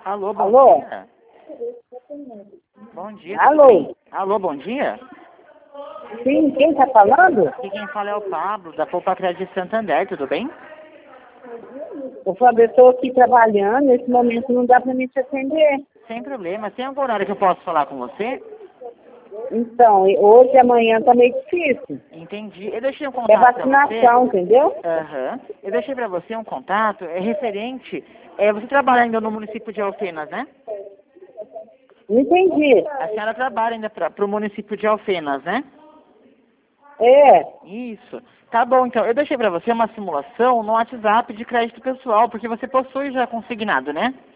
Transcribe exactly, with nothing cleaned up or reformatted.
Alô, bom Alô? dia. Bom dia. Alô? Alô, bom dia. Sim, quem tá falando? Aqui quem fala é o Pablo, da Poupa Crédito de Santander, tudo bem? Eu falei, eu estou aqui trabalhando, nesse momento não dá para me te atender. Sem problema. Tem algum horário que eu posso falar com você? Então, e hoje e amanhã tá meio difícil. Entendi. Eu deixei um É contato pra você. vacinação, entendeu? Aham. Eu deixei pra você um contato, é referente... É, você trabalha ainda no município de Alfenas, né? Não entendi. A senhora trabalha ainda para o município de Alfenas, né? É, Isso. Tá bom, então. Eu deixei para você uma simulação no WhatsApp de crédito pessoal, porque você possui já consignado, né?